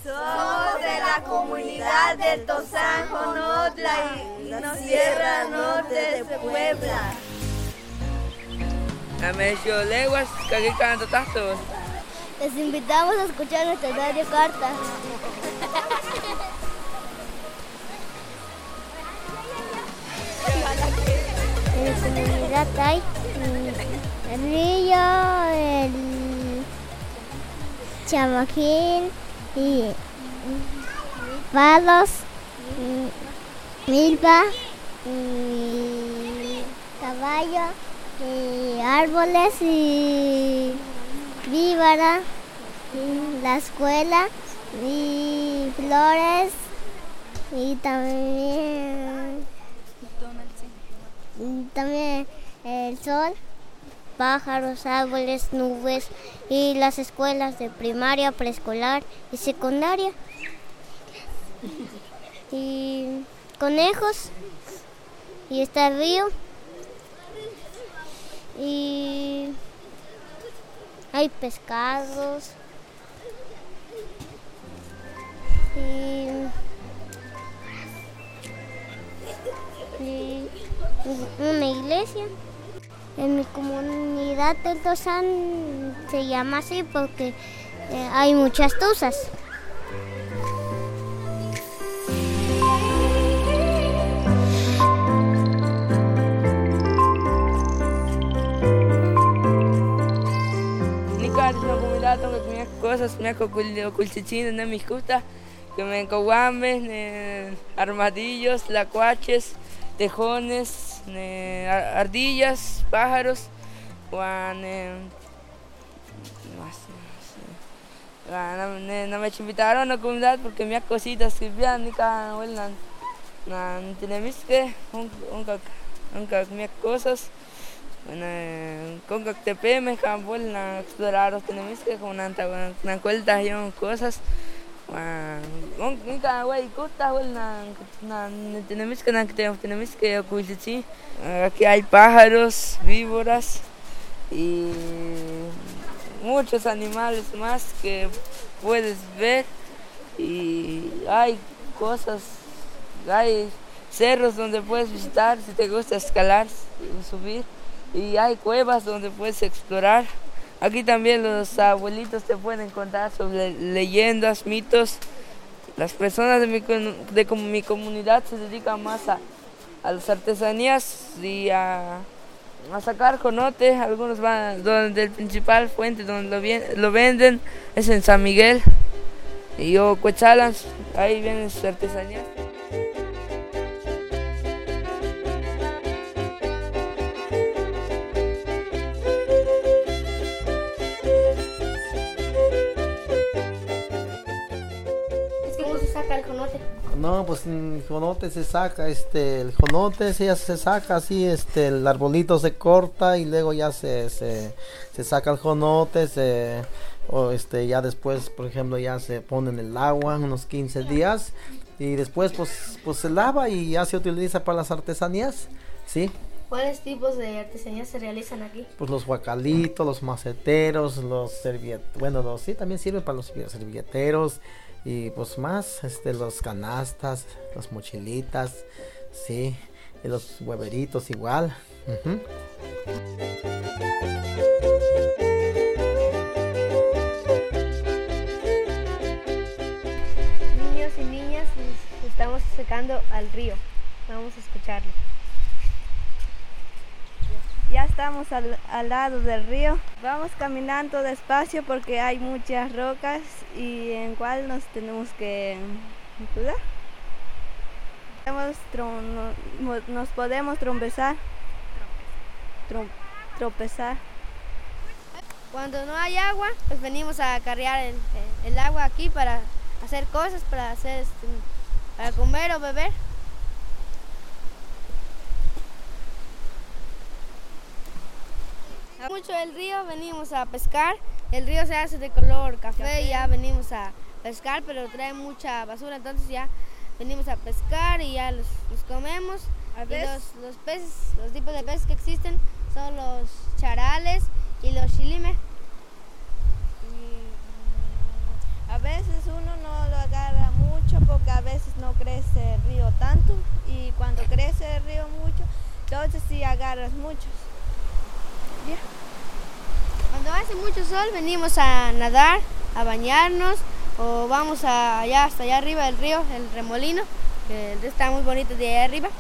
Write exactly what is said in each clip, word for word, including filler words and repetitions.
Somos de la comunidad del Tozán, Jonotla y la Sierra Norte de Puebla. Amesio leguas, que canto tastos. Les invitamos a escuchar nuestra radio Carta. En la comunidad hay el río, el chamaquín y palos, milpa, y caballo, y árboles y víbora, y la escuela y flores y también, y también el sol, pájaros, árboles, nubes y las escuelas de primaria, preescolar y secundaria. Y conejos y está el río y hay pescados y, y una iglesia. En mi comunidad del Tozán se llama así porque eh, hay muchas tuzas. Nica es una comunidad donde comía cosas, me culchichines, no me gusta, que me encoguames, armadillos, lacuaches, tejones, Ne, ardillas, pájaros, guan, ne, no, ne, no me invitaron a la comunidad porque me cositas que vean ni cada vuelta, no tenemos que nunca nunca me cosas, con que te pe me can vuelta explorar tenemos que con una una vuelta yo cosas. Nunca güey gusta vuelta tenemos que tenemos que ocultar. Aquí hay pájaros, víboras y muchos animales más que puedes ver y hay cosas, hay cerros donde puedes visitar si te gusta escalar y subir y hay cuevas donde puedes explorar. Aquí también los abuelitos te pueden contar sobre leyendas, mitos. Las personas de mi, de mi comunidad se dedican más a, a las artesanías y a, a sacar jonote. Algunos van donde el principal fuente donde lo, lo venden es en San Miguel y o Cuetzalan, ahí vienen sus artesanías. El jonote. No, pues el jonote se saca, este, el jonote se, se saca así, este, el arbolito se corta y luego ya se, se, se saca el jonote, se, o este, ya después, por ejemplo, ya se pone en el agua unos quince días y después pues, pues se lava y ya se utiliza para las artesanías, ¿sí? ¿Cuáles tipos de artesanías se realizan aquí? Pues los guacalitos, los maceteros, los servieteros, bueno, los, sí, también sirven para los servilleteros. Y pues más, este, los canastas, las mochilitas, sí, y los hueveritos igual. Uh-huh. Niños y niñas, nos estamos acercando al río. Vamos a escucharlo. Ya estamos al, al lado del río. Vamos caminando despacio porque hay muchas rocas y en cual nos tenemos que cuidar. Nos, nos podemos tropezar. Tropezar. Cuando no hay agua, pues venimos a cargar el, el agua aquí para hacer cosas, para hacer, para comer o beber. Mucho del río venimos a pescar, el río se hace de color café, café. Y ya venimos a pescar, pero trae mucha basura, entonces ya venimos a pescar y ya los, los comemos. A y los, los peces, los tipos de peces que existen son los charales y los chilime. Y, a veces veces uno no lo agarra mucho porque a veces no crece el río tanto y cuando crece el río mucho, entonces sí agarras muchos. Yeah. Cuando hace mucho sol venimos a nadar, a bañarnos o vamos a allá hasta allá arriba del río, el Remolino, que el río está muy bonito de allá arriba.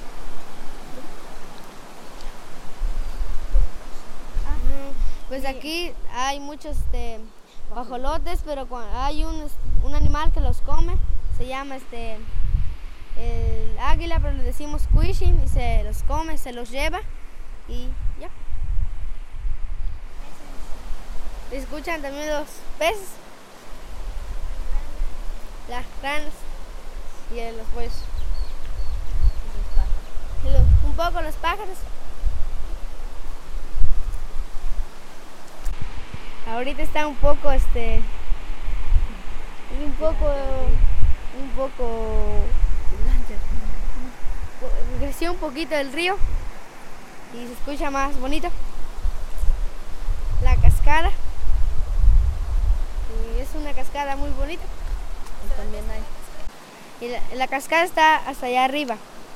Pues aquí hay muchos este, guajolotes, pero hay un, un animal que los come, se llama este, el águila, pero le decimos cuishin y se los come, se los lleva y ya. Se escuchan también los peces, las ranas y eh, los pollos. Y los, un poco los pájaros. Ahorita está un poco, este, un poco, un poco, creció un poquito el río y se escucha más bonito. La cascada, y es una cascada muy bonita. Y también hay. Y la, la cascada está hasta allá arriba.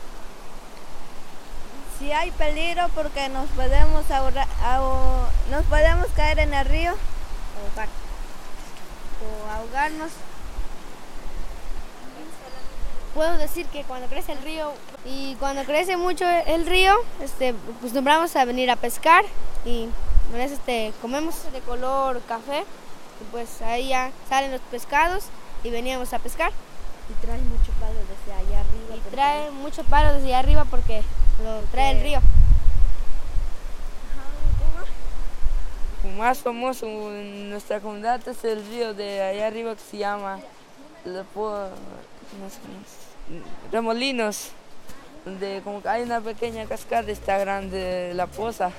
Sí hay peligro porque nos podemos ahorrar, aho, nos podemos caer en el río Ahogar. o ahogarnos. Puedo decir que cuando crece el río y cuando crece mucho el río, este, acostumbramos a venir a pescar y a veces este, comemos de color café y pues ahí ya salen los pescados y veníamos a pescar. Y trae mucho palo desde allá arriba. Y trae mucho palo desde allá arriba porque lo trae el río. El más famoso en nuestra comunidad es el río de allá arriba que se llama Remolinos, donde como que hay una pequeña cascada, está grande la poza.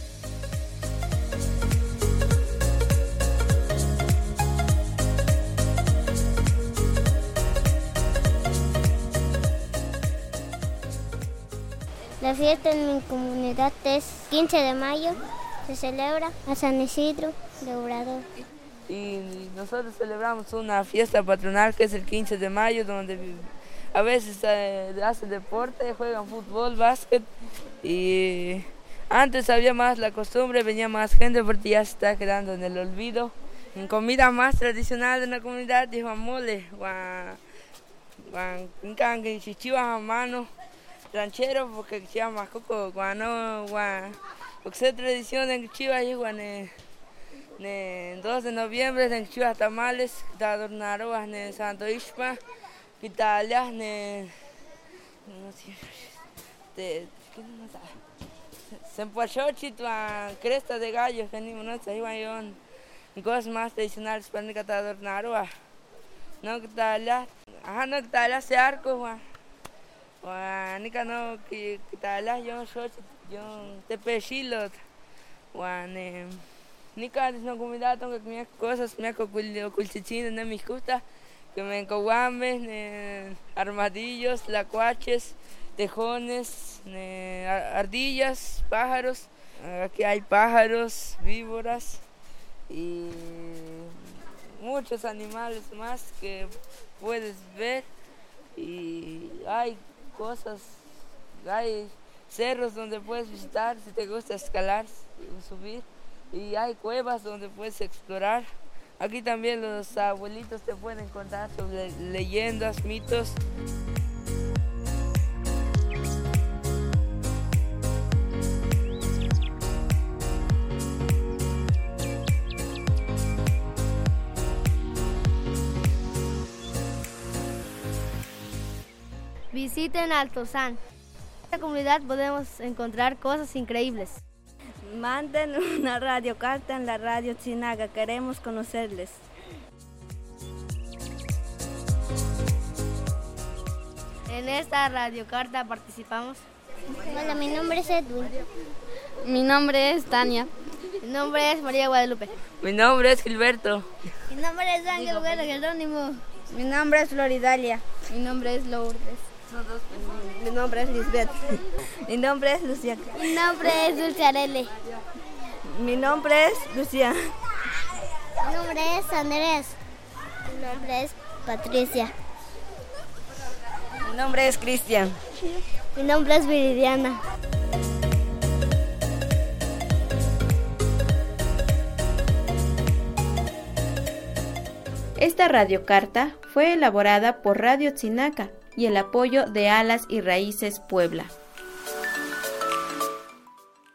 La fiesta en mi comunidad es quince de mayo, se celebra a San Isidro de Obrador. Y nosotros celebramos una fiesta patronal que es el quince de mayo, donde a veces eh, hacen deporte, juegan fútbol, básquet. Y antes había más la costumbre, venía más gente porque ya se está quedando en el olvido. En comida más tradicional de la comunidad es mole, un cangue, chichivas a mano. Ranchero porque se llama coco guano guan porque se tradición en Chivas y guan en dos de noviembre en Chivas tamales que adornaron en Santo Ishma que tallas en de Sempochochit cresta de gallo que ni no se iban cosas más tradicionales para que adornaron no que tallas ajá no que tallas se arco guan Wa nika no ki kitala yo shoch yo te pechilot wa ne nika no comunidad tengo que mis cosas me culchichines ne mis gusta que me encoguames ne armadillos, lacuaches, tejones, ne ardillas, pájaros. Aquí hay pájaros, víboras y muchos animales más que puedes ver y hay cosas, hay cerros donde puedes visitar si te gusta escalar, subir y hay cuevas donde puedes explorar. Aquí también los abuelitos te pueden contar sobre leyendas, mitos. Visiten Altozán. En esta comunidad podemos encontrar cosas increíbles. Manden una radiocarta en la radio Chinaga, queremos conocerles. En esta radiocarta participamos. Hola, mi nombre es Edwin. Mi nombre es Tania. Mi nombre es María Guadalupe. Mi nombre es Gilberto. Mi nombre es Ángel Guerra Jerónimo. Mi nombre es Floridalia. Mi nombre es Lourdes. Mi nombre es Lisbeth. Mi nombre es Lucía. Mi nombre es Dulce Arele. Mi nombre es Lucía. Mi nombre es Andrés. Mi nombre es Patricia. Mi nombre es Cristian. Mi nombre es Viridiana. Esta radiocarta fue elaborada por Radio Tzinaca y el apoyo de Alas y Raíces Puebla.